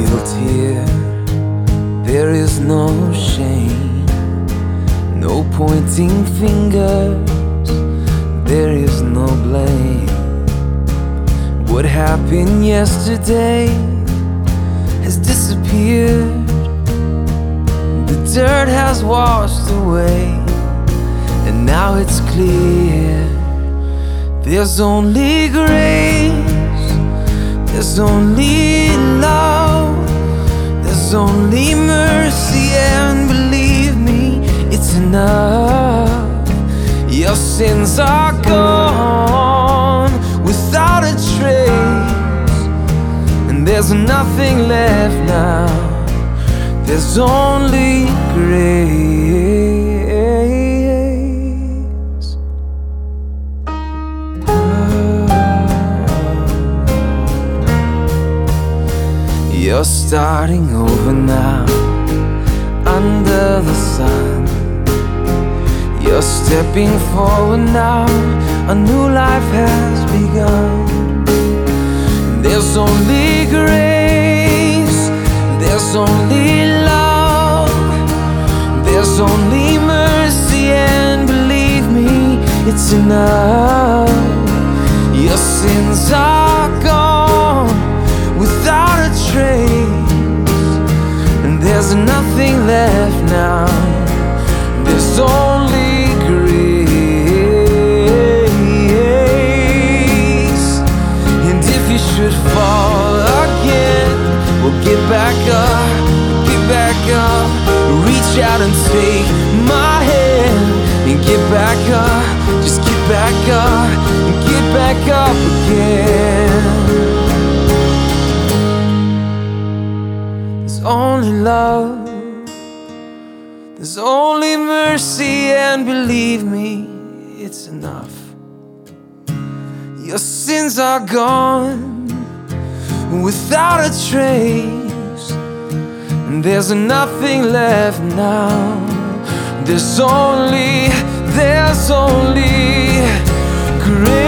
guilt here, there is no shame, no pointing fingers, there is no blame. What happened yesterday has disappeared. The dirt has washed away, and now it's clear. There's only grace, there's only love, there's only mercy, and believe me, it's enough. Your sins are gone without a trace, and there's nothing left now. There's only grace. You're starting over now, under the sun. You're stepping forward now, a new life has begun. There's only grace, there's only love, there's only mercy, and believe me, it's enough. Your sins are gone without a trace, and there's nothing left now. There's only grace. And if you should fall again, well, get back up, get back up. Reach out and take my hand and get back up. Just get back up and get back up again. There's only love, there's only mercy, and believe me, it's enough. Your sins are gone without a trace, and there's nothing left now. There's only grace.